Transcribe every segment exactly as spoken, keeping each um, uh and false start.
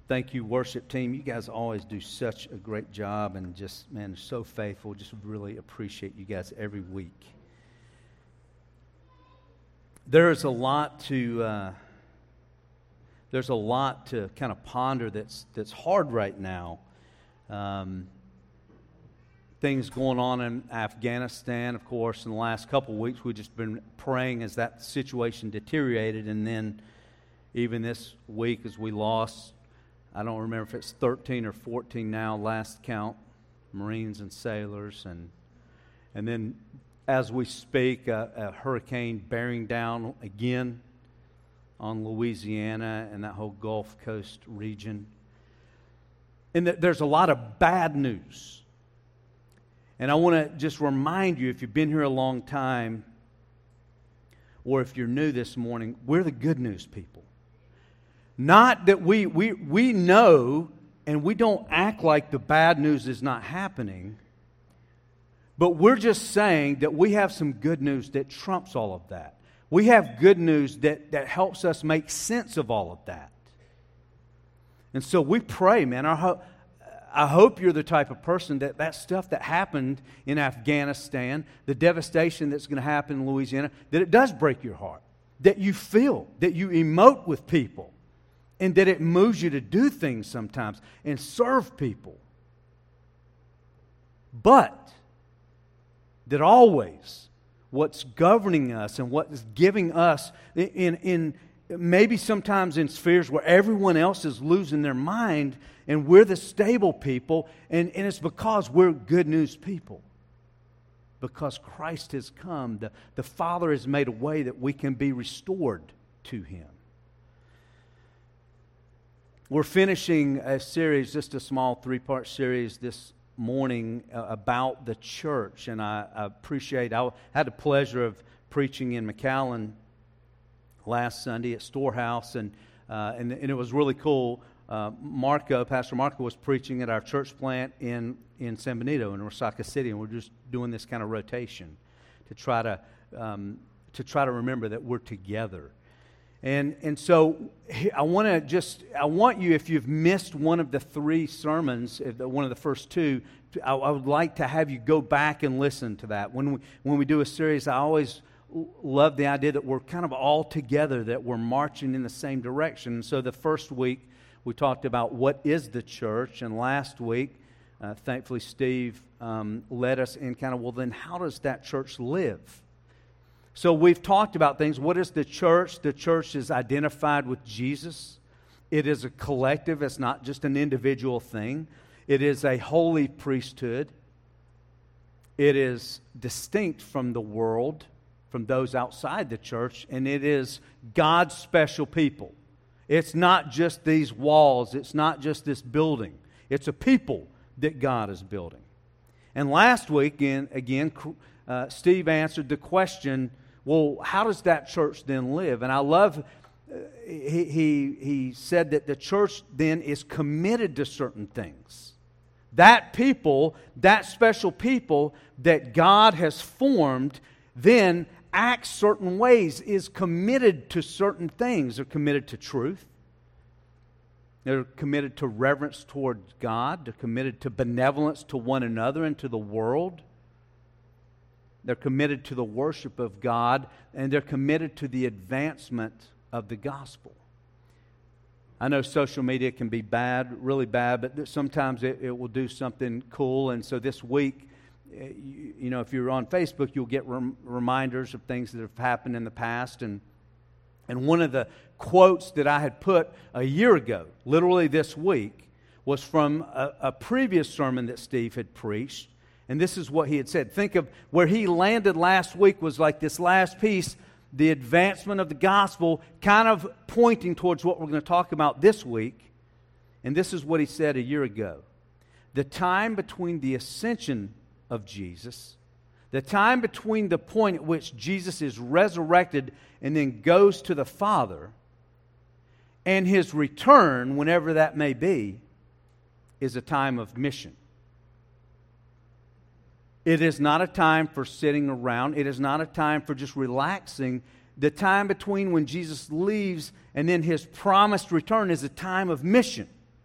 Thank you, worship team. You guys always do such a great job and just, man, so faithful. Just really appreciate you guys every week. There is a lot to uh, there's a lot to kind of ponder that's that's hard right now. Um, things going on in Afghanistan, of course, in the last couple of weeks. We've just been praying as that situation deteriorated, and then even this week as we lost, I don't remember if it's thirteen or fourteen now, last count, Marines and sailors. And and then as we speak, a, a hurricane bearing down again on Louisiana and that whole Gulf Coast region. And th- there's a lot of bad news. And I want to just remind you, if you've been here a long time, or if you're new this morning, we're the good news people. Not that we, we, we know and we don't act like the bad news is not happening, but we're just saying that we have some good news that trumps all of that. We have good news that, that helps us make sense of all of that. And so we pray, man. I, ho- I hope you're the type of person that that stuff that happened in Afghanistan, the devastation that's going to happen in Louisiana, that it does break your heart, that you feel, that you emote with people. And that it moves you to do things sometimes and serve people. But that always what's governing us and what is giving us in, in maybe sometimes in spheres where everyone else is losing their mind and we're the stable people, and, and it's because we're good news people. Because Christ has come, the, the Father has made a way that we can be restored to Him. We're finishing a series, just a small three-part series this morning uh, about the church, and I, I appreciate, I had the pleasure of preaching in McAllen last Sunday at Storehouse, and uh, and, and it was really cool. Uh, Marco, Pastor Marco was preaching at our church plant in, in San Benito, in Resaca City, and we're just doing this kind of rotation to try to um, to try to remember that we're together. And and so I want to just, I want you, if you've missed one of the three sermons, one of the first two, I, I would like to have you go back and listen to that. When we, when we do a series, I always love the idea that we're kind of all together, that we're marching in the same direction. And so the first week, we talked about what is the church, and last week, uh, thankfully Steve um, led us in kind of, well then how does that church live? So we've talked about things. What is the church? The church is identified with Jesus. It is a collective. It's not just an individual thing. It is a holy priesthood. It is distinct from the world, from those outside the church, and it is God's special people. It's not just these walls. It's not just this building. It's a people that God is building. And last week, in, again, uh, Steve answered the question, well, how does that church then live? And I love, uh, he, he, he said that the church then is committed to certain things. That people, that special people that God has formed, then acts certain ways, is committed to certain things. They're committed to truth. They're committed to reverence toward God. They're committed to benevolence to one another and to the world. They're committed to the worship of God, and they're committed to the advancement of the gospel. I know social media can be bad, really bad, but sometimes it, it will do something cool. And so this week, you, you know, if you're on Facebook, you'll get rem- reminders of things that have happened in the past. And and one of the quotes that I had put a year ago, literally this week, was from a, a previous sermon that Steve had preached. And this is what he had said. Think of where he landed last week was like this last piece, the advancement of the gospel, kind of pointing towards what we're going to talk about this week. And this is what he said a year ago. The time between the ascension of Jesus, the time between the point at which Jesus is resurrected and then goes to the Father, and His return, whenever that may be, is a time of mission. It is not a time for sitting around. It is not a time for just relaxing. The time between when Jesus leaves and then His promised return is a time of mission.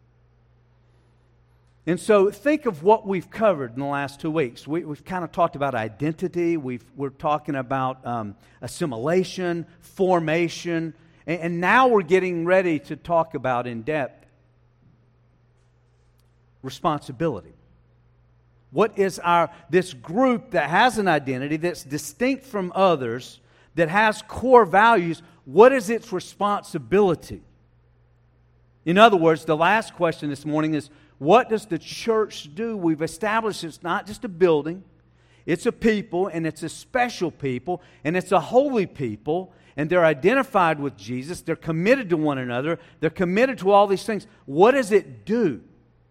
And so think of what we've covered in the last two weeks. We, we've kind of talked about identity. We've, we're talking about um, assimilation, formation, and, and now we're getting ready to talk about in depth responsibility. What is our, this group that has an identity that's distinct from others, that has core values, what is its responsibility? In other words, the last question this morning is, what does the church do? We've established it's not just a building, it's a people, and it's a special people, and it's a holy people, and they're identified with Jesus, they're committed to one another, they're committed to all these things. What does it do?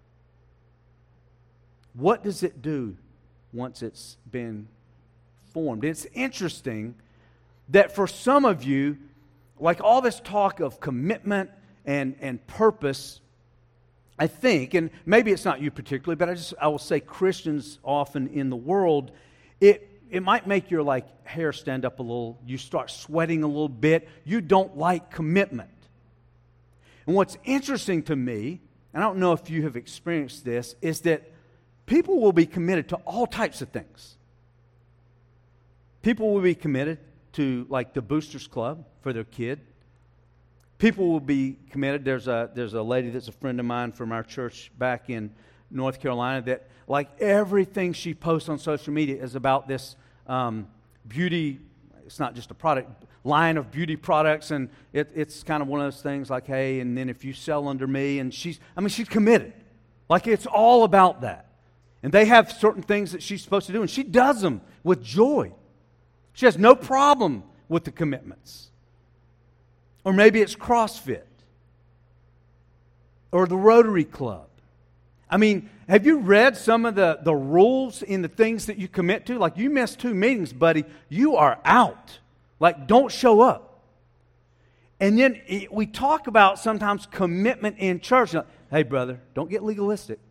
What does it do once it's been formed? It's interesting that for some of you, like all this talk of commitment and, and purpose, I think, and maybe it's not you particularly, but I just I will say Christians often in the world, it it might make your like hair stand up a little. You start sweating a little bit. You don't like commitment. And what's interesting to me, and I don't know if you have experienced this, is that people will be committed to all types of things. People will be committed to like the Boosters Club for their kid. People will be committed. There's a there's a lady that's a friend of mine from our church back in North Carolina that like everything she posts on social media is about this um, beauty. It's not just a product line of beauty products, and it, it's kind of one of those things like, hey, and then if you sell under me, and she's I mean she's committed. Like it's all about that. And they have certain things that she's supposed to do, and she does them with joy. She has no problem with the commitments. Or maybe it's CrossFit. Or the Rotary Club. I mean, have you read some of the, the rules in the things that you commit to? Like, you miss two meetings, buddy, you are out. Like, don't show up. And then we talk about sometimes commitment in church. Like, hey, brother, don't get legalistic.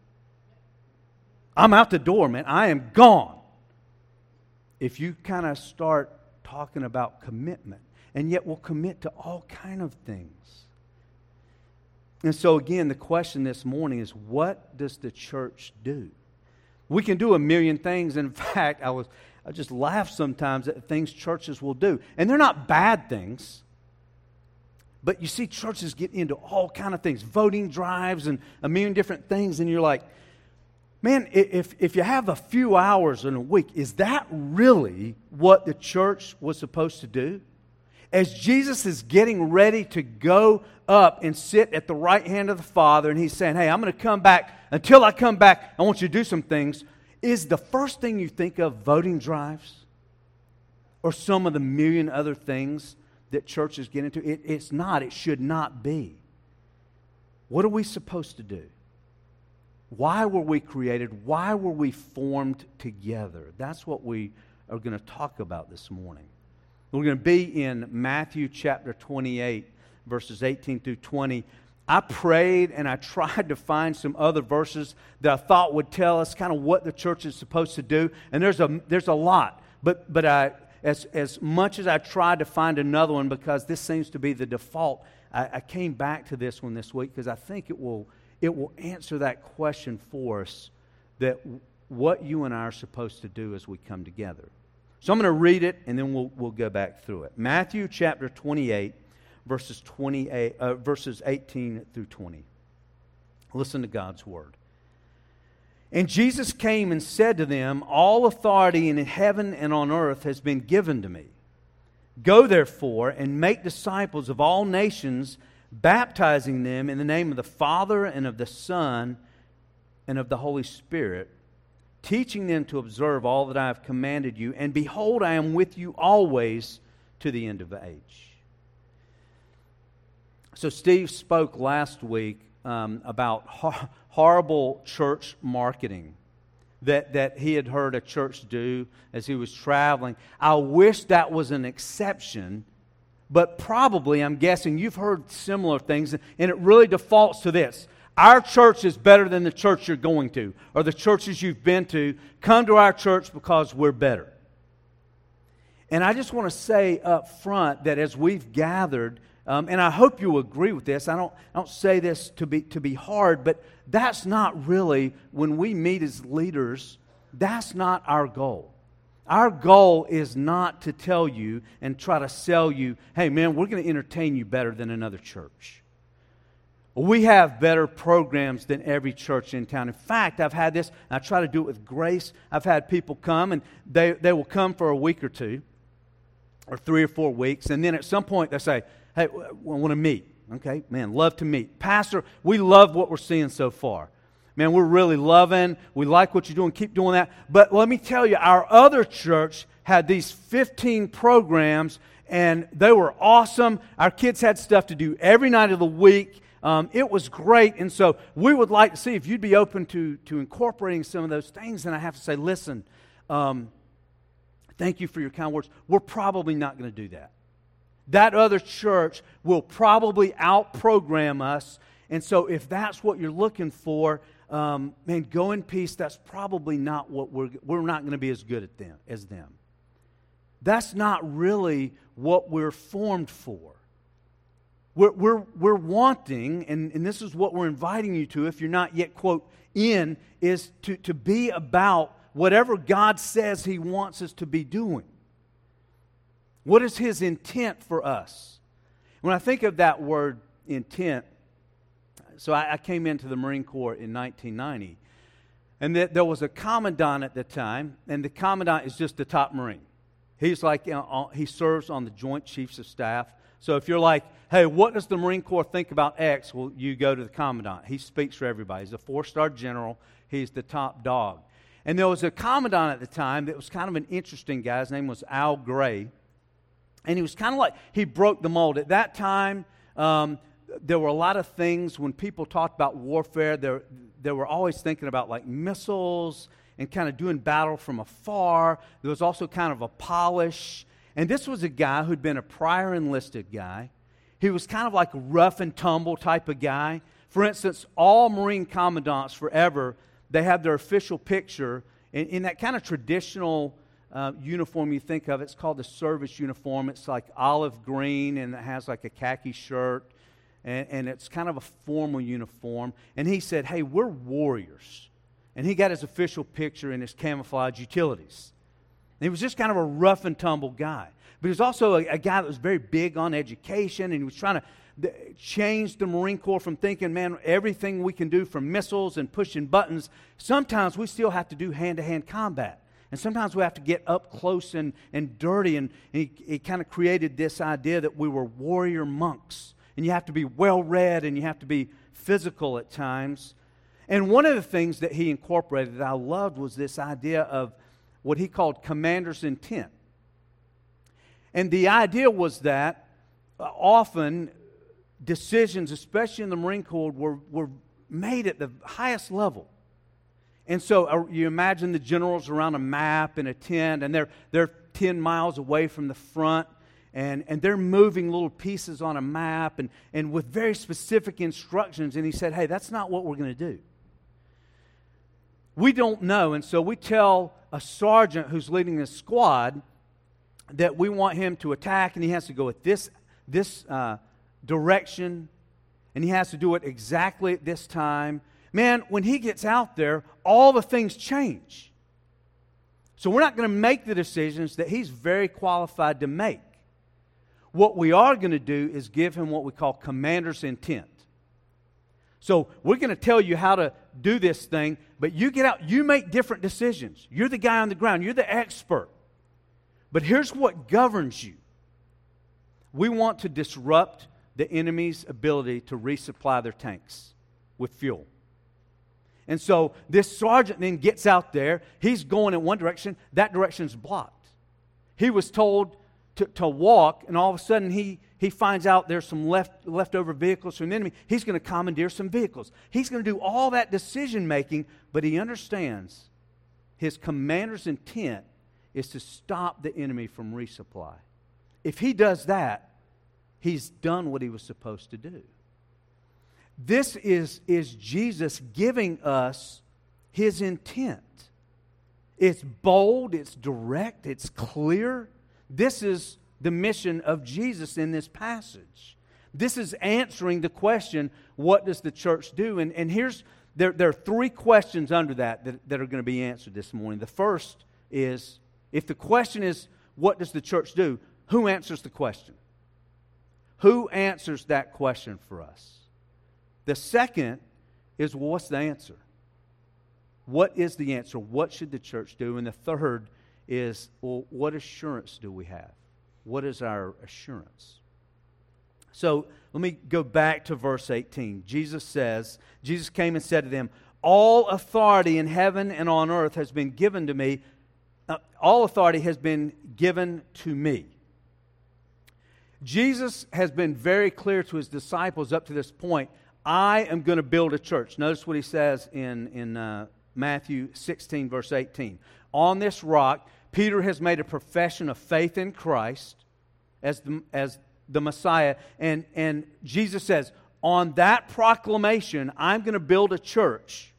I'm out the door, man. I am gone. If you kind of start talking about commitment, and yet we'll commit to all kind of things. And so again, the question this morning is, what does the church do? We can do a million things. In fact, I was I just laugh sometimes at things churches will do. And they're not bad things. But you see churches get into all kind of things, voting drives and a million different things, and you're like, man, if, if you have a few hours in a week, is that really what the church was supposed to do? As Jesus is getting ready to go up and sit at the right hand of the Father, and He's saying, hey, I'm going to come back. Until I come back, I want you to do some things. Is the first thing you think of voting drives? Or some of the million other things that churches get into? It, it's not. It should not be. What are we supposed to do? Why were we created? Why were we formed together? That's what we are going to talk about this morning. We're going to be in Matthew chapter twenty-eight, verses eighteen through twenty. I prayed and I tried to find some other verses that I thought would tell us kind of what the church is supposed to do. And there's a there's a lot. But but I, as, as much as I tried to find another one, because this seems to be the default, I, I came back to this one this week because I think it will it will answer that question for us, that what you and I are supposed to do as we come together. So I'm going to read it, and then we'll we'll go back through it. Matthew chapter twenty-eight, verses twenty-eight, uh, verses eighteen through twenty. Listen to God's word. And Jesus came and said to them, all authority in heaven and on earth has been given to me. Go therefore and make disciples of all nations, baptizing them in the name of the Father and of the Son and of the Holy Spirit, teaching them to observe all that I have commanded you. And behold, I am with you always to the end of the age. So Steve spoke last week um, about hor- horrible church marketing that, that he had heard a church do as he was traveling. I wish that was an exception, but probably, I'm guessing, you've heard similar things, and it really defaults to this. Our church is better than the church you're going to, or the churches you've been to. Come to our church because we're better. And I just want to say up front that as we've gathered um, and I hope you agree with this. I don't, I don't say this to be, to be hard, but that's not really, when we meet as leaders, that's not our goal. Our goal is not to tell you and try to sell you, hey man, we're going to entertain you better than another church. We have better programs than every church in town. In fact, I've had this, and I try to do it with grace. I've had people come, and they, they will come for a week or two, or three or four weeks, and then at some point they say, hey, I want to meet. Okay, man, love to meet. Pastor, we love what we're seeing so far. Man, we're really loving. We like what you're doing. Keep doing that. But let me tell you, our other church had these fifteen programs, and they were awesome. Our kids had stuff to do every night of the week. Um, it was great, and so we would like to see if you'd be open to, to incorporating some of those things. And I have to say, listen, um, thank you for your kind words. We're probably not going to do that. That other church will probably out-program us, and so if that's what you're looking for, um, man, go in peace. That's probably not what we're, we're not going to be as good at them as them. That's not really what we're formed for. We're, we're, we're wanting, and, and this is what we're inviting you to, if you're not yet, quote, in, is to, to be about whatever God says He wants us to be doing. What is His intent for us? When I think of that word intent, so I, I came into the Marine Corps in nineteen ninety, and that there was a commandant at the time, and the commandant is just the top Marine. He's like, you know, he serves on the Joint Chiefs of Staff. So if you're like, hey, what does the Marine Corps think about X? Well, you go to the commandant. He speaks for everybody. He's a four-star general. He's the top dog. And there was a commandant at the time that was kind of an interesting guy. His name was Al Gray. And he was kind of like, he broke the mold. At that time, um, there were a lot of things when people talked about warfare, they they were always thinking about like missiles and kind of doing battle from afar. There was also kind of a polish. And this was a guy who'd been a prior enlisted guy. He was kind of like a rough and tumble type of guy. For instance, all Marine commandants forever, they have their official picture in, in that kind of traditional uh, uniform you think of. It's called the service uniform. It's like olive green, and it has like a khaki shirt, and, and it's kind of a formal uniform. And he said, hey, we're warriors. And he got his official picture in his camouflage utilities. And he was just kind of a rough and tumble guy. But he was also a, a guy that was very big on education, and he was trying to th- change the Marine Corps from thinking, man, everything we can do from missiles and pushing buttons, sometimes we still have to do hand-to-hand combat. And sometimes we have to get up close and, and dirty, and, and he, he kind of created this idea that we were warrior monks. And you have to be well-read, and you have to be physical at times. And one of the things that he incorporated that I loved was this idea of what he called commander's intent. And the idea was that uh, often decisions, especially in the Marine Corps, were, were made at the highest level. And so uh, you imagine the generals around a map and a tent, and they're, they're ten miles away from the front, and, and they're moving little pieces on a map and, and with very specific instructions. And he said, hey, that's not what we're going to do. We don't know, and so we tell a sergeant who's leading a squad that we want him to attack, and he has to go at this, this uh, direction, and he has to do it exactly at this time. Man, when he gets out there, all the things change. So we're not going to make the decisions that he's very qualified to make. What we are going to do is give him what we call commander's intent. So we're going to tell you how to do this thing, but you get out, you make different decisions. You're the guy on the ground. You're the expert. But here's what governs you. We want to disrupt the enemy's ability to resupply their tanks with fuel. And so this sergeant then gets out there. He's going in one direction. That direction's blocked. He was told to, to walk, and all of a sudden he, he finds out there's some left leftover vehicles from the enemy. He's going to commandeer some vehicles. He's going to do all that decision-making, but he understands his commander's intent is to stop the enemy from resupply. If he does that, he's done what he was supposed to do. This is, is Jesus giving us His intent. It's bold, it's direct, it's clear. This is the mission of Jesus in this passage. This is answering the question, what does the church do? And, and here's, there, there are three questions under that, that that are going to be answered this morning. The first is, if the question is, what does the church do? Who answers the question? Who answers that question for us? The second is, well, what's the answer? What is the answer? What should the church do? And the third is, well, what assurance do we have? What is our assurance? So let me go back to verse eighteen. Jesus says, Jesus came and said to them, all authority in heaven and on earth has been given to me. Uh, all authority has been given to me. Jesus has been very clear to his disciples up to this point, I am going to build a church. Notice what he says in, in uh, Matthew sixteen, verse eighteen. On this rock, Peter has made a profession of faith in Christ as the, as the Messiah. And, and Jesus says, on that proclamation, I'm going to build a church,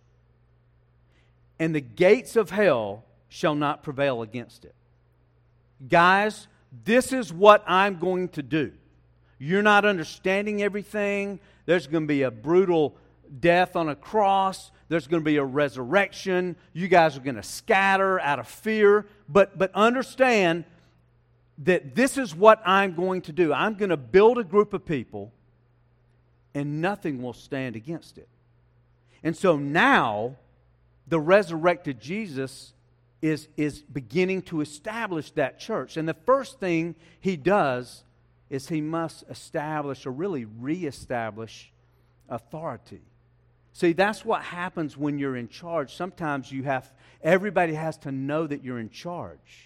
and the gates of hell shall not prevail against it. Guys, this is what I'm going to do. You're not understanding everything. There's going to be a brutal death on a cross. There's going to be a resurrection. You guys are going to scatter out of fear. But, but understand that this is what I'm going to do. I'm going to build a group of people, and nothing will stand against it. And so now, the resurrected Jesus is, is beginning to establish that church. And the first thing he does is he must establish, or really reestablish, authority. See, that's what happens when you're in charge. Sometimes you have, everybody has to know that you're in charge.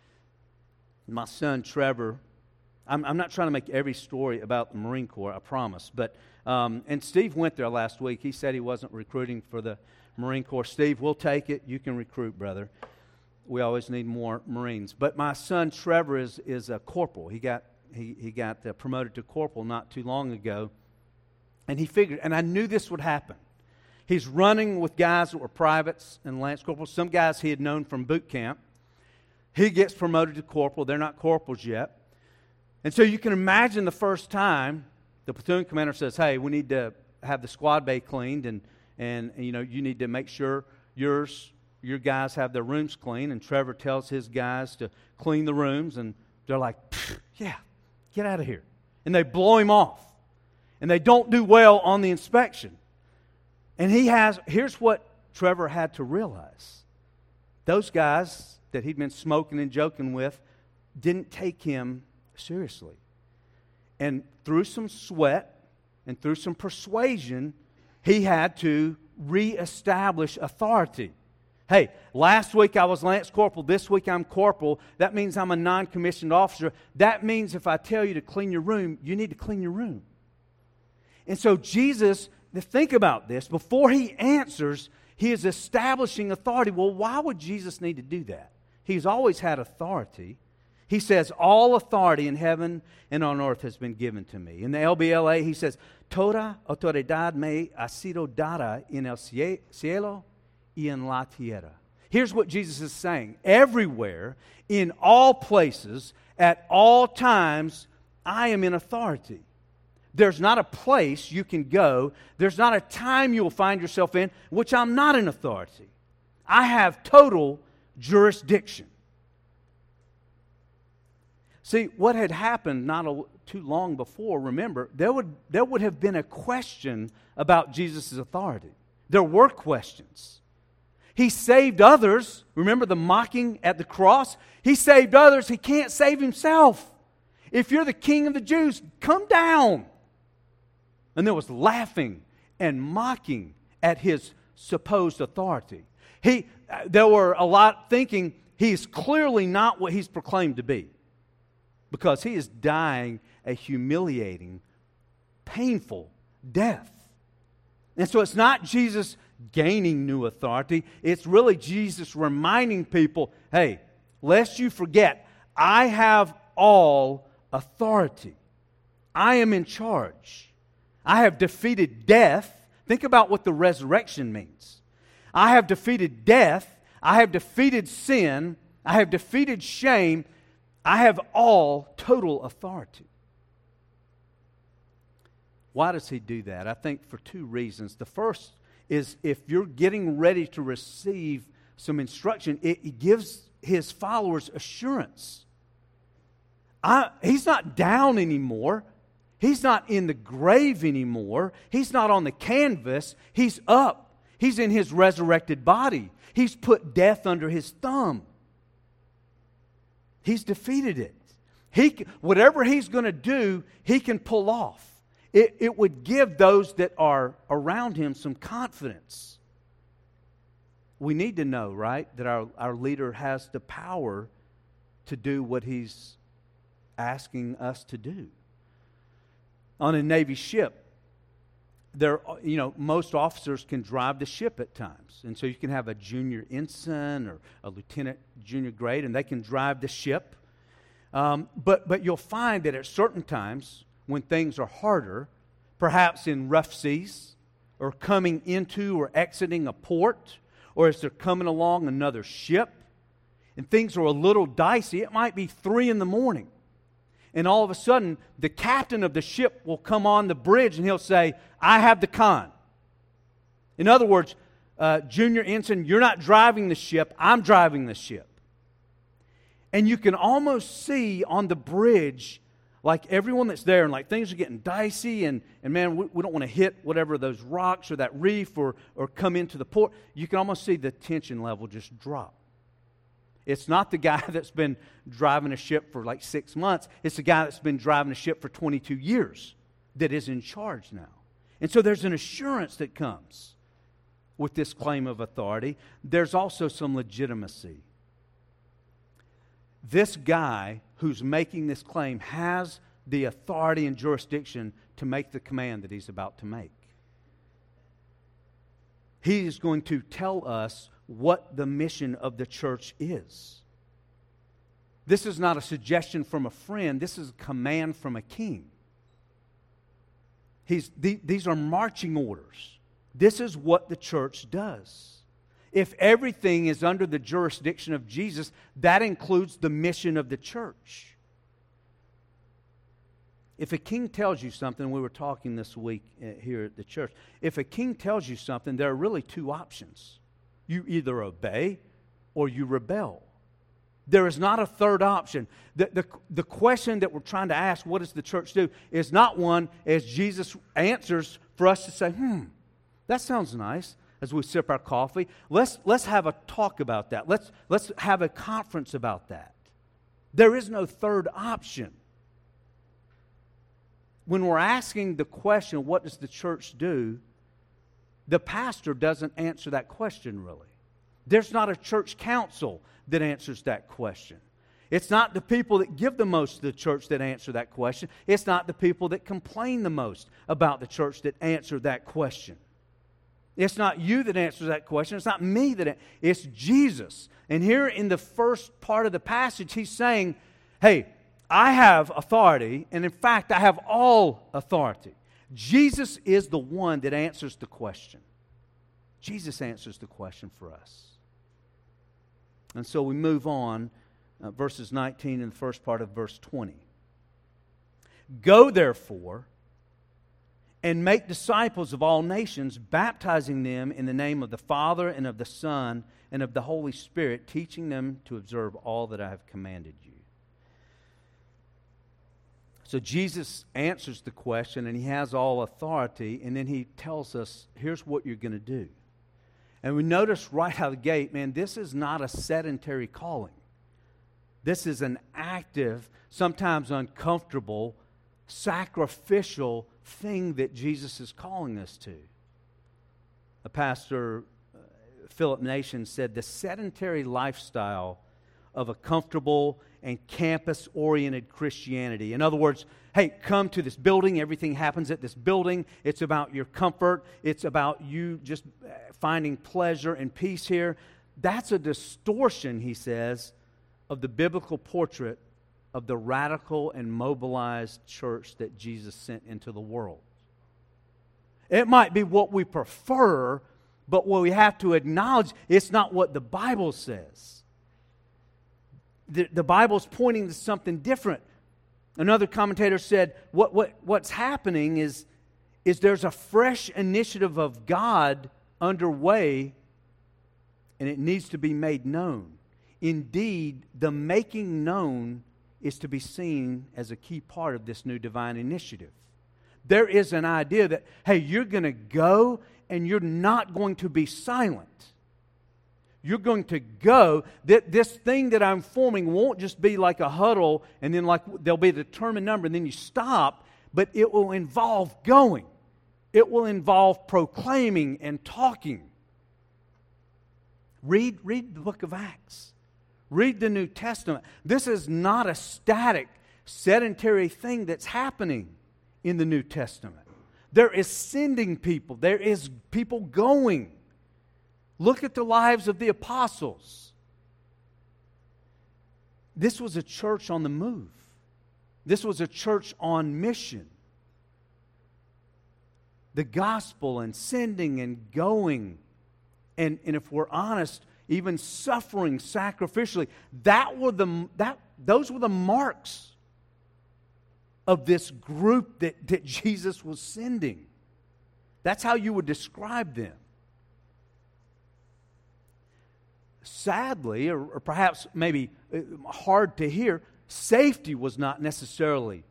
My son Trevor, I'm, I'm not trying to make every story about the Marine Corps, I promise. But um, and Steve went there last week. He said he wasn't recruiting for the Marine Corps. Steve, we'll take it. You can recruit, brother. We always need more Marines. But my son Trevor is is a corporal. He got he he got uh, promoted to corporal not too long ago, and he figured. And I knew this would happen. He's running with guys that were privates and lance corporals. Some guys he had known from boot camp. He gets promoted to corporal. They're not corporals yet. And so you can imagine the first time the platoon commander says, hey, we need to have the squad bay cleaned, and, and, and you know, you need to make sure yours, your guys have their rooms clean. And Trevor tells his guys to clean the rooms, and they're like, yeah, get out of here. And they blow him off. And they don't do well on the inspection. And he has, here's what Trevor had to realize. Those guys that he'd been smoking and joking with didn't take him seriously. And through some sweat and through some persuasion, he had to reestablish authority. Hey, last week I was Lance Corporal, this week I'm Corporal. That means I'm a non-commissioned officer. That means if I tell you to clean your room, you need to clean your room. And so Jesus, think about this, before he answers, he is establishing authority. Well, why would Jesus need to do that? He's always had authority. He says, all authority in heaven and on earth has been given to me. In the L B L A, he says, Toda autoridad me ha sido dada en el cielo y en la tierra. Here's what Jesus is saying. Everywhere, in all places, at all times, I am in authority. There's not a place you can go, there's not a time you'll find yourself in which I'm not in authority. I have total jurisdiction. See, what had happened not a, too long before, remember, there would, there would have been a question about Jesus' authority. There were questions. He saved others. Remember the mocking at the cross? He saved others. He can't save himself. If you're the king of the Jews, come down. And there was laughing and mocking at his supposed authority. He, there were a lot thinking he's clearly not what he's proclaimed to be, because he is dying a humiliating, painful death. And so it's not Jesus gaining new authority. It's really Jesus reminding people, hey, lest you forget, I have all authority. I am in charge. I have defeated death. Think about what the resurrection means. I have defeated death. I have defeated sin. I have defeated shame. I have all total authority. Why does he do that? I think for two reasons. The first is if you're getting ready to receive some instruction, it, it gives his followers assurance. I, he's not down anymore. He's not in the grave anymore. He's not on the canvas. He's up. He's in his resurrected body. He's put death under his thumb. He's defeated it. He, whatever he's going to do, he can pull off. It, it would give those that are around him some confidence. We need to know, right, that our, our leader has the power to do what he's asking us to do. On a Navy ship, there, you know, most officers can drive the ship at times. And so you can have a junior ensign or a lieutenant junior grade, and they can drive the ship. Um, but, but you'll find that at certain times, when things are harder, perhaps in rough seas, or coming into or exiting a port, or as they're coming along another ship, and things are a little dicey, it might be three in the morning. And all of a sudden, the captain of the ship will come on the bridge and he'll say, I have the con. In other words, uh, Junior Ensign, you're not driving the ship, I'm driving the ship. And you can almost see on the bridge, like everyone that's there, and like things are getting dicey, and, and man, we, we don't want to hit whatever those rocks or that reef or, or come into the port. You can almost see the tension level just drop. It's not the guy that's been driving a ship for like six months. It's the guy that's been driving a ship for twenty-two years that is in charge now. And so there's an assurance that comes with this claim of authority. There's also some legitimacy. This guy who's making this claim has the authority and jurisdiction to make the command that he's about to make. He is going to tell us what the mission of the church is. This is not a suggestion from a friend. This is a command from a king. He's, the, these are marching orders. This is what the church does. If everything is under the jurisdiction of Jesus, that includes the mission of the church. If a king tells you something, we were talking this week here at the church, if a king tells you something, there are really two options. You either obey or you rebel. There is not a third option. The, the, the question that we're trying to ask, what does the church do, is not one as Jesus answers for us to say, hmm, that sounds nice. As we sip our coffee, let's, let's have a talk about that. Let's, let's have a conference about that. There is no third option. When we're asking the question, what does the church do, the pastor doesn't answer that question really. There's not a church council that answers that question. It's not the people that give the most to the church that answer that question. It's not the people that complain the most about the church that answer that question. It's not you that answers that question. It's not me that answers. It's Jesus. And here in the first part of the passage, he's saying, hey, I have authority, and in fact, I have all authority. Jesus is the one that answers the question. Jesus answers the question for us. And so we move on, uh, verses nineteen and the first part of verse twenty. Go, therefore, and make disciples of all nations, baptizing them in the name of the Father and of the Son and of the Holy Spirit, teaching them to observe all that I have commanded you. So Jesus answers the question, and he has all authority, and then he tells us, here's what you're going to do. And we notice right out of the gate, man, this is not a sedentary calling. This is an active, sometimes uncomfortable, sacrificial thing that Jesus is calling us to. A pastor, uh, Philip Nation, said the sedentary lifestyle of a comfortable and campus-oriented Christianity. In other words, hey, come to this building. Everything happens at this building. It's about your comfort. It's about you just finding pleasure and peace here. That's a distortion, he says, of the biblical portrait of the radical and mobilized church that Jesus sent into the world. It might be what we prefer, but what we have to acknowledge, it's not what the Bible says. The, the Bible's pointing to something different. Another commentator said, what, what, what's happening is, is there's a fresh initiative of God underway, and it needs to be made known. Indeed, the making known is to be seen as a key part of this new divine initiative. There is an idea that, hey, you're going to go and you're not going to be silent. You're going to go. That this thing that I'm forming won't just be like a huddle and then like there'll be a determined number and then you stop, but it will involve going. It will involve proclaiming and talking. Read, read the book of Acts. Read the New Testament. This is not a static, sedentary thing that's happening in the New Testament. There is sending people. There is people going. Look at the lives of the apostles. This was a church on the move. This was a church on mission. The gospel and sending and going, and, and if we're honest, even suffering sacrificially, that were the that those were the marks of this group that, that Jesus was sending. That's how you would describe them. Sadly, or, or perhaps maybe hard to hear, safety was not necessarily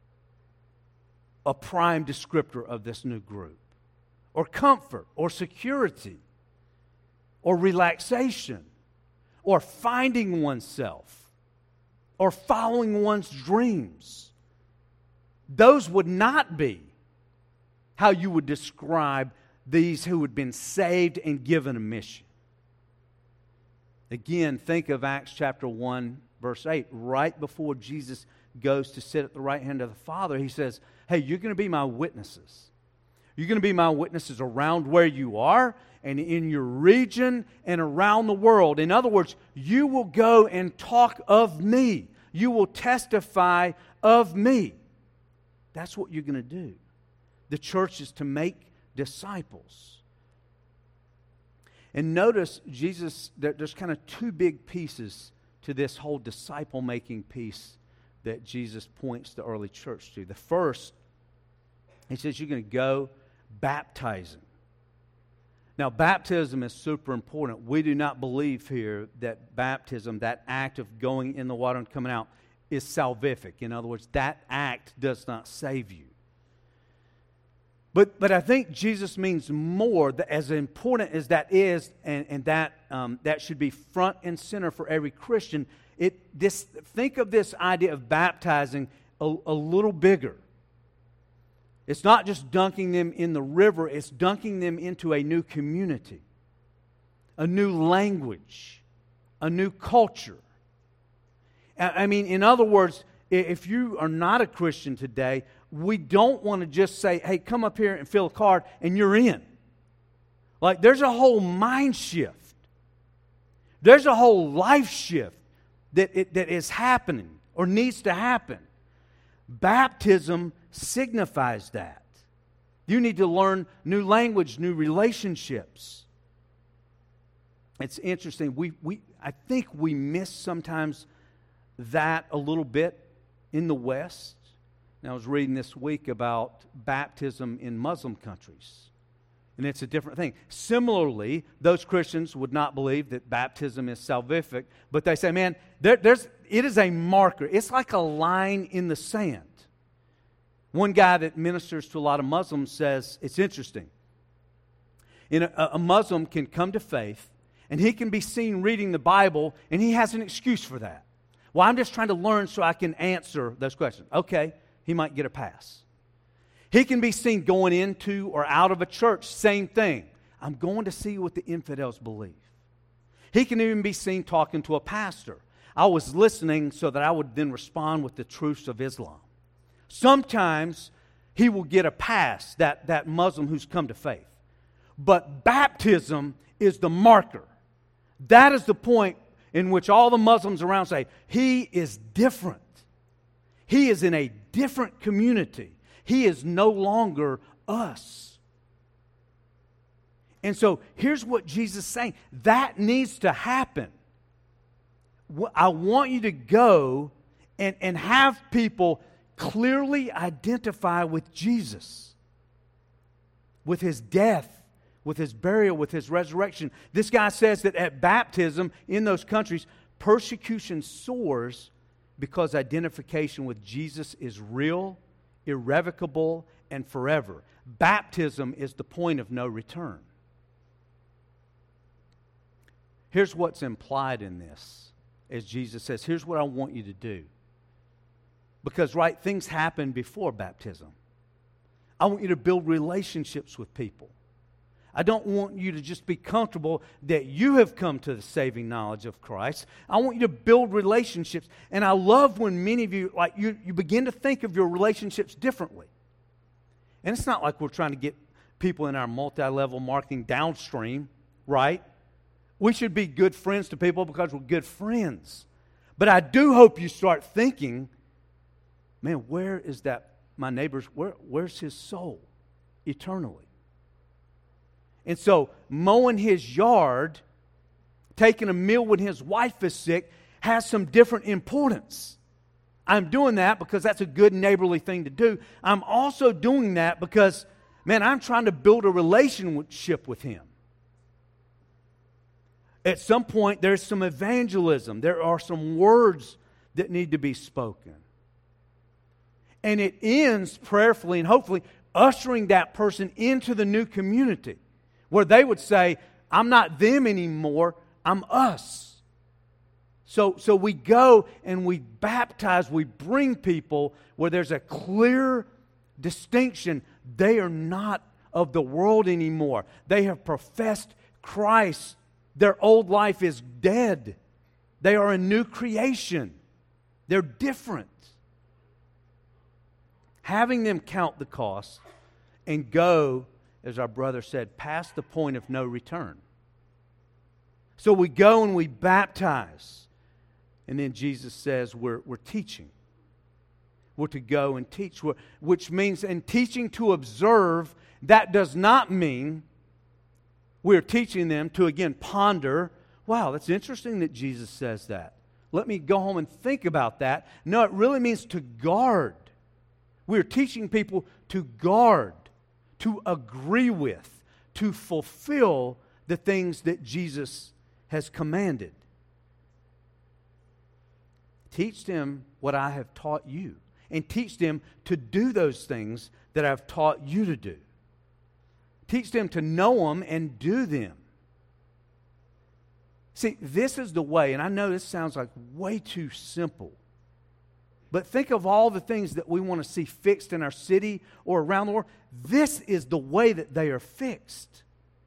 a prime descriptor of this new group, or comfort, or security, or relaxation, or finding oneself, or following one's dreams. Those would not be how you would describe these who had been saved and given a mission. Again, think of Acts chapter one, verse eight. Right before Jesus goes to sit at the right hand of the Father, He says, hey, you're going to be my witnesses. You're going to be my witnesses around where you are and in your region and around the world. In other words, you will go and talk of me. You will testify of me. That's what you're going to do. The church is to make disciples. And notice, Jesus, there's kind of two big pieces to this whole disciple-making piece that Jesus points the early church to. The first, He says you're going to go baptizing. Now, baptism is super important. We do not believe here that baptism, that act of going in the water and coming out, is salvific. In other words, that act does not save you. But but I think Jesus means more, that as important as that is, and, and that um, that should be front and center for every Christian. It this think of this idea of baptizing a, a little bigger. It's not just dunking them in the river, it's dunking them into a new community, a new language, a new culture. I mean, in other words, if you are not a Christian today, we don't want to just say, hey, come up here and fill a card and you're in. Like, there's a whole mind shift. There's a whole life shift that, it, that is happening or needs to happen. Baptism signifies that. You need to learn new language, new relationships. It's interesting. We, we, I think we miss sometimes that a little bit in the West. And I was reading this week about baptism in Muslim countries. And it's a different thing. Similarly, those Christians would not believe that baptism is salvific, but they say, man, there, there's, it is a marker. It's like a line in the sand. One guy that ministers to a lot of Muslims says, it's interesting. In a, a Muslim can come to faith, and he can be seen reading the Bible, and he has an excuse for that. Well, I'm just trying to learn so I can answer those questions. Okay, he might get a pass. He can be seen going into or out of a church, same thing. I'm going to see what the infidels believe. He can even be seen talking to a pastor. I was listening so that I would then respond with the truths of Islam. Sometimes he will get a pass, that, that Muslim who's come to faith. But baptism is the marker. That is the point in which all the Muslims around say, he is different. He is in a different community. He is no longer us. And so here's what Jesus is saying. That needs to happen. I want you to go and, and have people clearly identify with Jesus. with His death, with His burial, with His resurrection. This guy says that at baptism in those countries, persecution soars because identification with Jesus is real, irrevocable, and forever. Baptism is the point of no return. Here's what's implied in this, as Jesus says, here's what I want you to do. Because, right, things happen before baptism. I want you to build relationships with people. I don't want you to just be comfortable that you have come to the saving knowledge of Christ. I want you to build relationships. And I love when many of you, like, you, you begin to think of your relationships differently. And it's not like we're trying to get people in our multi-level marketing downstream, right? We should be good friends to people because we're good friends. But I do hope you start thinking, man, where is that, my neighbor's, where, where's his soul eternally? And so, mowing his yard, taking a meal when his wife is sick, has some different importance. I'm doing that because that's a good neighborly thing to do. I'm also doing that because, man, I'm trying to build a relationship with him. At some point, there's some evangelism. There are some words that need to be spoken. And it ends prayerfully and hopefully ushering that person into the new community, where they would say, I'm not them anymore, I'm us. So, so we go and we baptize, we bring people where there's a clear distinction. They are not of the world anymore. They have professed Christ. Their old life is dead. They are a new creation. They're different. Having them count the cost and go, as our brother said, past the point of no return. So we go and we baptize. And then Jesus says we're, we're teaching. We're to go and teach, which means, and teaching to observe, that does not mean we're teaching them to, again, ponder. Wow, that's interesting that Jesus says that. Let me go home and think about that. No, it really means to guard. We're teaching people to guard, to agree with, to fulfill the things that Jesus has commanded. Teach them what I have taught you, and teach them to do those things that I've taught you to do. Teach them to know them and do them. See, this is the way, and I know this sounds like way too simple, but think of all the things that we want to see fixed in our city or around the world. This is the way that they are fixed.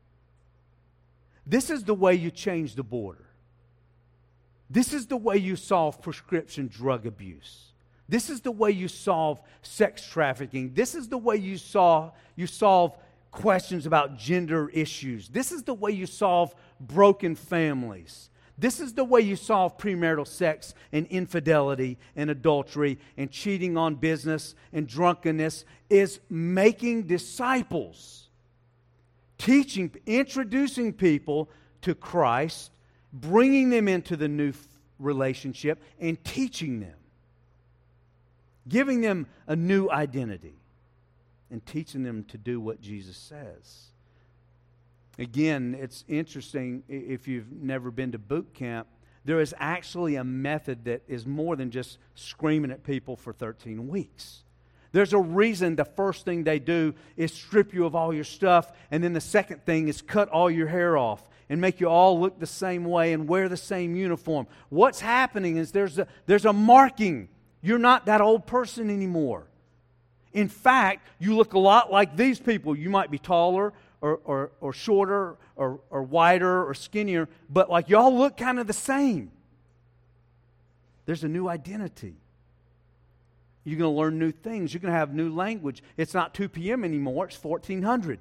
This is the way you change the border. This is the way you solve prescription drug abuse. This is the way you solve sex trafficking. This is the way you solve, you solve questions about gender issues. This is the way you solve broken families. This is the way you solve premarital sex and infidelity and adultery and cheating on business and drunkenness, is making disciples, teaching, introducing people to Christ, bringing them into the new relationship and teaching them, giving them a new identity and teaching them to do what Jesus says. Again, it's interesting, if you've never been to boot camp, there is actually a method that is more than just screaming at people for thirteen weeks. There's a reason the first thing they do is strip you of all your stuff, and then the second thing is cut all your hair off and make you all look the same way and wear the same uniform. What's happening is there's a, there's a marking. You're not that old person anymore. In fact, you look a lot like these people. You might be taller or, or, or shorter or, or wider or skinnier, but like y'all look kind of the same. There's a new identity. You're going to learn new things. You're going to have new language. It's not two p.m. anymore. It's fourteen hundred.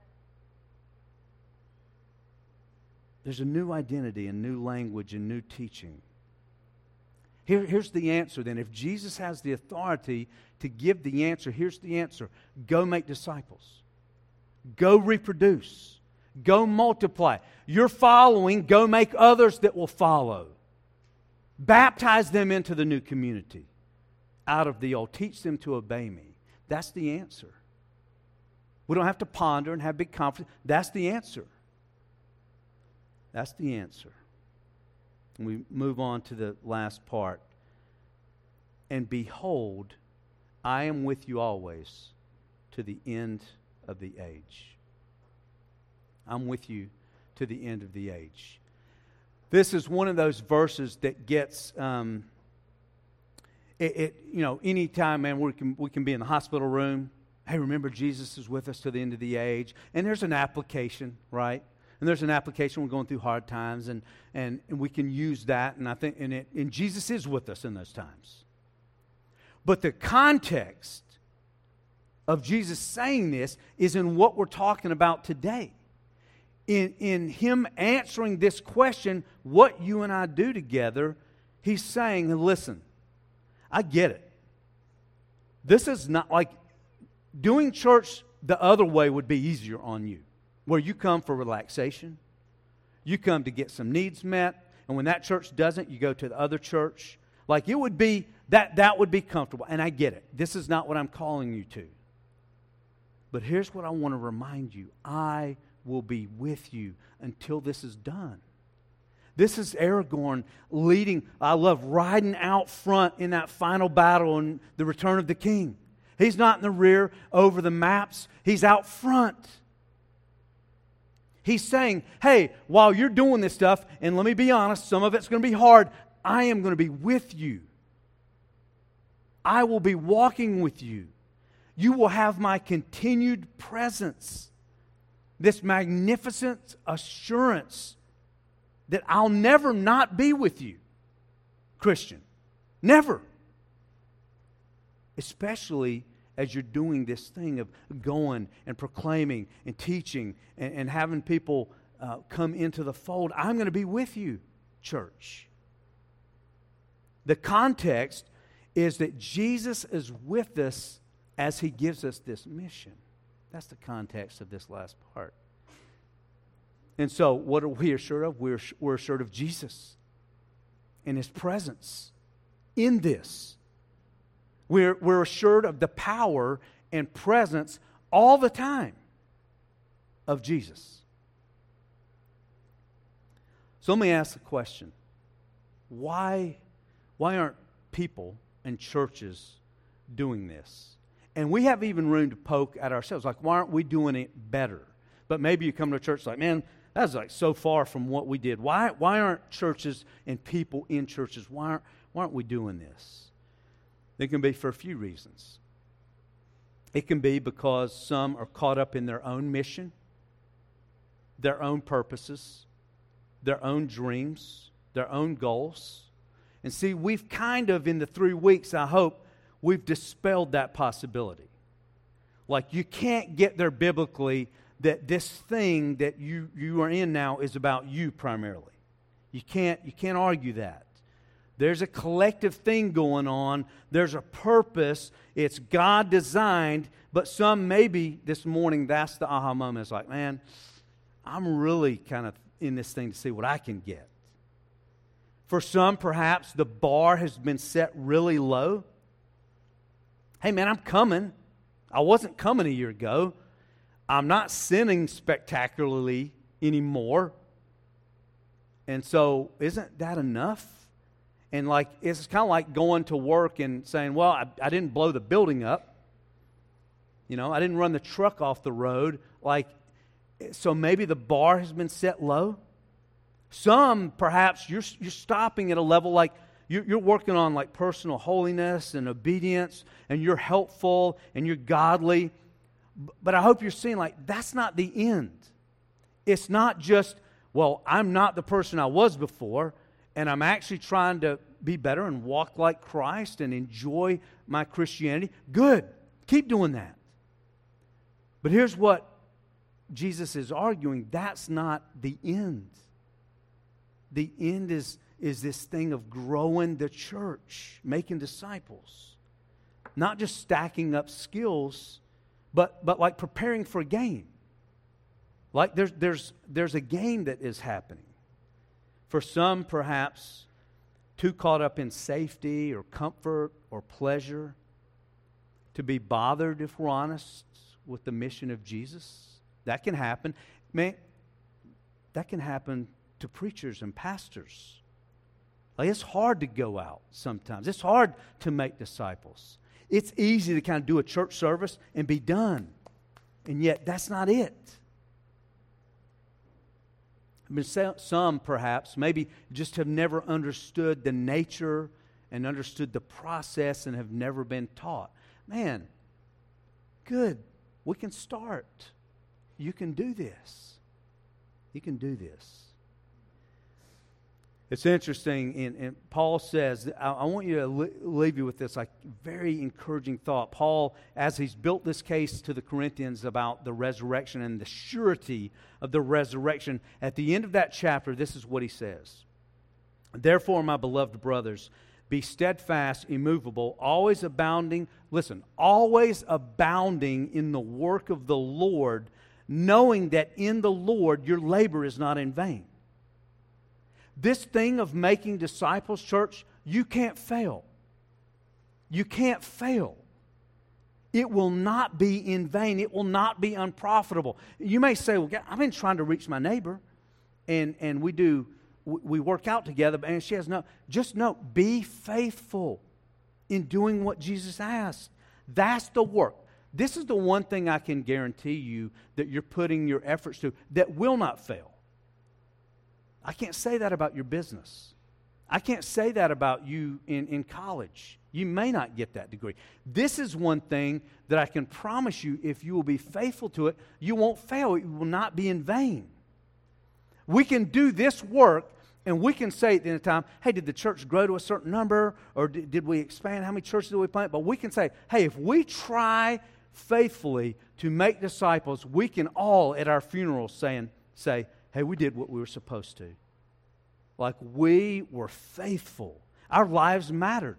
There's a new identity and new language and new teaching. Here, here's the answer then. If Jesus has the authority to give the answer, here's the answer. Go make disciples. Go reproduce. Go multiply. You're following. Go make others that will follow. Baptize them into the new community out of the old. Teach them to obey me. That's the answer. We don't have to ponder and have big confidence. That's the answer. That's the answer. And we move on to the last part. And behold, I am with you always to the end of the age. I'm with you to the end of the age. This is one of those verses that gets, um, it, it, you know, anytime, man, we can, we can be in the hospital room. Hey, remember Jesus is with us to the end of the age. And there's an application, right? And there's an application. We're going through hard times, and, and, and we can use that. And I think, and, it, and Jesus is with us in those times. But the context of Jesus saying this is in what we're talking about today. In, in Him answering this question, what you and I do together, He's saying, listen, I get it. This is not like doing church the other way would be easier on you, where you come for relaxation, you come to get some needs met, and when that church doesn't, you go to the other church. Like it would be, that, that would be comfortable, and I get it. This is not what I'm calling you to. But here's what I want to remind you. I will be with you until this is done. This is Aragorn leading. I love riding out front in that final battle in the Return of the King. He's not in the rear over the maps. He's out front. He's saying, hey, while you're doing this stuff, and let me be honest, some of it's going to be hard, I am going to be with you. I will be walking with you. You will have my continued presence. This magnificent assurance that I'll never not be with you, Christian. Never. Especially as you're doing this thing of going and proclaiming and teaching and, and having people uh, come into the fold. I'm going to be with you, church. The context is that Jesus is with us as He gives us this mission. That's the context of this last part. And so, what are we assured of? We're, we're assured of Jesus and His presence in this. We're, we're assured of the power and presence all the time of Jesus. So let me ask the question. Why, why aren't people and churches doing this? And we have even room to poke at ourselves. Like, why aren't we doing it better? But maybe you come to a church like, man, that's like so far from what we did. Why, why aren't churches and people in churches, why aren't, why aren't we doing this? It can be for a few reasons. It can be because some are caught up in their own mission, their own purposes, their own dreams, their own goals. And see, we've kind of, in the three weeks, I hope, we've dispelled that possibility. Like, you can't get there biblically that this thing that you, you are in now is about you primarily. You can't, you can't argue that. There's a collective thing going on. There's a purpose. It's God designed. But some, maybe this morning, that's the aha moment. It's like, man, I'm really kind of in this thing to see what I can get. For some, perhaps, the bar has been set really low. Hey, man, I'm coming. I wasn't coming a year ago. I'm not sinning spectacularly anymore. And so, isn't that enough? And like, it's kind of like going to work and saying, well, I, I didn't blow the building up. You know, I didn't run the truck off the road. Like, so maybe the bar has been set low. Some, perhaps, you're, you're stopping at a level like you're, you're working on like personal holiness and obedience, and you're helpful and you're godly. But I hope you're seeing, like, that's not the end. It's not just, well, I'm not the person I was before, and I'm actually trying to be better and walk like Christ and enjoy my Christianity. Good. Keep doing that. But here's what Jesus is arguing. That's not the end. The end is, is this thing of growing the church, making disciples. Not just stacking up skills, but, but like preparing for a game. Like there's, there's, there's a game that is happening. For some, perhaps, too caught up in safety or comfort or pleasure to be bothered, if we're honest, with the mission of Jesus? That can happen. Man, that can happen to preachers and pastors. Like, it's hard to go out sometimes. It's hard to make disciples. It's easy to kind of do a church service and be done. And yet, that's not it. I mean, some perhaps maybe just have never understood the nature and understood the process and have never been taught. Man, good. We can start. You can do this. You can do this. It's interesting, and, and Paul says, I, I want you to li- leave you with this like very encouraging thought. Paul, as he's built this case to the Corinthians about the resurrection and the surety of the resurrection, at the end of that chapter, this is what he says. Therefore, my beloved brothers, be steadfast, immovable, always abounding, listen, always abounding in the work of the Lord, knowing that in the Lord your labor is not in vain. This thing of making disciples, church, you can't fail. You can't fail. It will not be in vain. It will not be unprofitable. You may say, well, I've been trying to reach my neighbor, and, and we do, we work out together, and she has no, just know, be faithful in doing what Jesus asked. That's the work. This is the one thing I can guarantee you that you're putting your efforts to that will not fail. I can't say that about your business. I can't say that about you in, in college. You may not get that degree. This is one thing that I can promise you, if you will be faithful to it, you won't fail. It will not be in vain. We can do this work, and we can say at the end of time, hey, did the church grow to a certain number, or did, did we expand? How many churches did we plant? But we can say, hey, if we try faithfully to make disciples, we can all at our funerals saying, say, hey, we did what we were supposed to. Like we were faithful. Our lives mattered.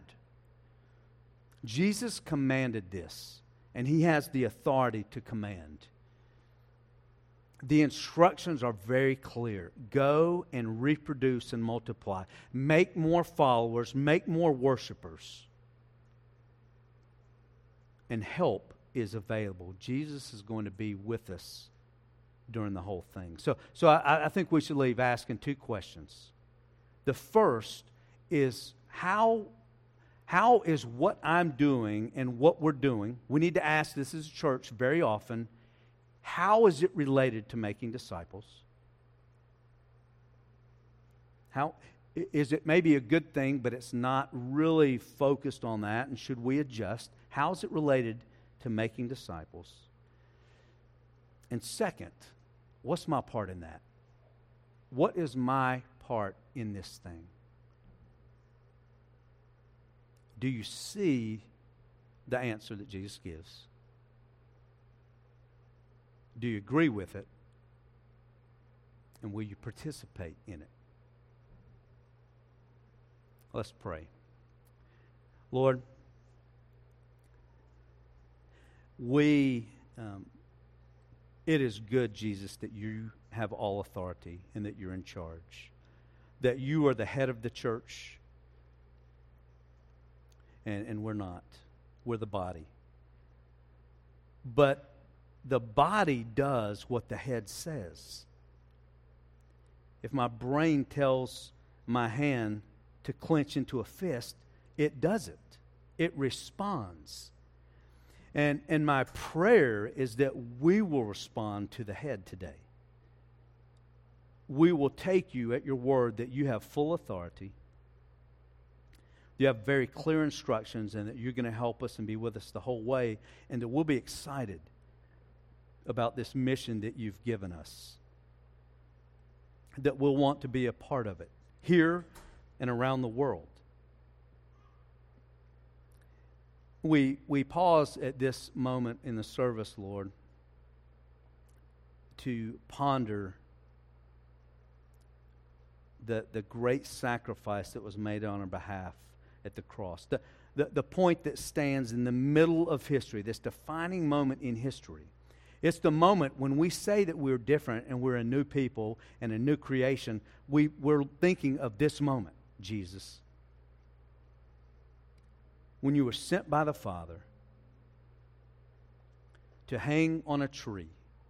Jesus commanded this, and he has the authority to command. The instructions are very clear. Go and reproduce and multiply. Make more followers. Make more worshipers. And help is available. Jesus is going to be with us during the whole thing. So, so I, I think we should leave asking two questions. The first is how, how is what I'm doing and what we're doing, we need to ask this as a church very often, how is it related to making disciples? How is it maybe a good thing, but it's not really focused on that, and should we adjust? How is it related to making disciples? And second, what's my part in that? What is my part in this thing? Do you see the answer that Jesus gives? Do you agree with it? And will you participate in it? Let's pray. Lord, we, um, it is good, Jesus, that you have all authority and that you're in charge. That you are the head of the church, and, and we're not. We're the body. But the body does what the head says. If my brain tells my hand to clench into a fist, it does it. It responds. And, and my prayer is that we will respond to the head today. We will take you at your word that you have full authority. You have very clear instructions, and that you're going to help us and be with us the whole way, and that we'll be excited about this mission that you've given us. That we'll want to be a part of it, here and around the world. We, we pause at this moment in the service, Lord, to ponder the, the great sacrifice that was made on our behalf at the cross. The, the, the point that stands in the middle of history, this defining moment in history. It's the moment when we say that we're different and we're a new people and a new creation. We, we're thinking of this moment, Jesus. When you were sent by the Father to hang on a tree,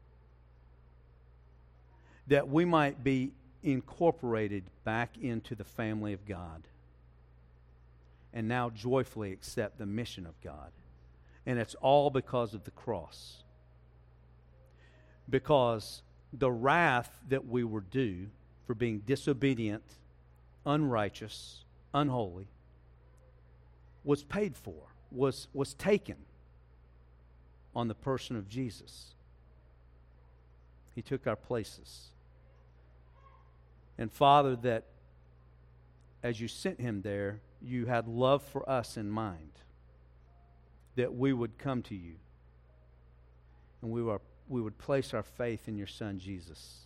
that we might be incorporated back into the family of God and now joyfully accept the mission of God. And it's all because of the cross. Because the wrath that we were due for being disobedient, unrighteous, unholy, was paid for, was, was taken on the person of Jesus. He took our places. And Father, that as you sent him there, you had love for us in mind, that we would come to you and we were we would place our faith in your Son, Jesus.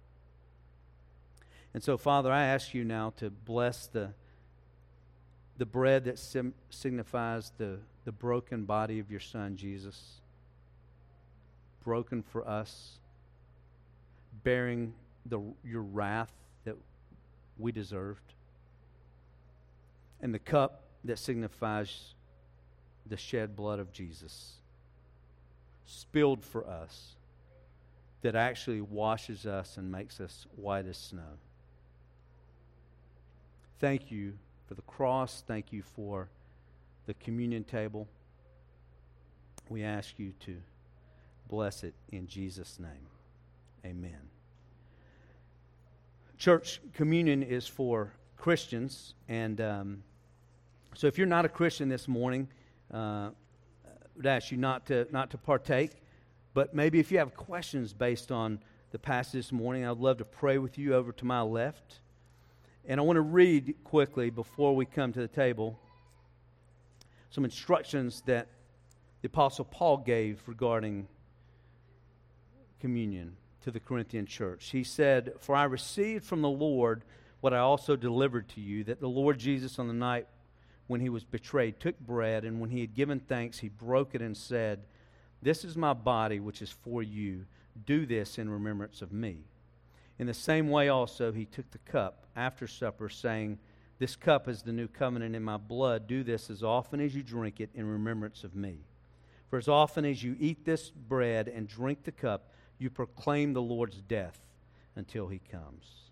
And so, Father, I ask you now to bless the, the bread that sim- signifies the, the broken body of your Son, Jesus, broken for us, bearing the, your wrath that we deserved, and the cup that signifies the shed blood of Jesus, spilled for us, that actually washes us and makes us white as snow. Thank you for the cross. Thank you for the communion table. We ask you to bless it in Jesus' name. Amen. Church, communion is for Christians, and um, so if you're not a Christian this morning, uh, I would ask you not to not to partake. But maybe if you have questions based on the passage this morning, I'd love to pray with you over to my left. And I want to read quickly before we come to the table some instructions that the Apostle Paul gave regarding communion to the Corinthian church. He said, "For I received from the Lord what I also delivered to you, that the Lord Jesus on the night when he was betrayed took bread, and when he had given thanks, he broke it and said, 'This is my body, which is for you. Do this in remembrance of me.' In the same way also he took the cup after supper, saying, 'This cup is the new covenant in my blood. Do this as often as you drink it in remembrance of me. For as often as you eat this bread and drink the cup, you proclaim the Lord's death until he comes.'"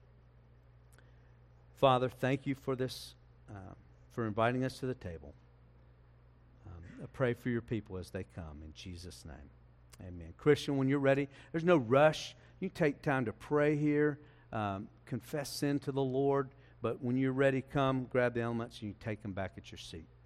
Father, thank you for this, uh, for inviting us to the table. Um, I pray for your people as they come in Jesus' name. Amen. Christian, when you're ready, there's no rush. You take time to pray here, um, confess sin to the Lord, but when you're ready, come, grab the elements, and you take them back at your seat.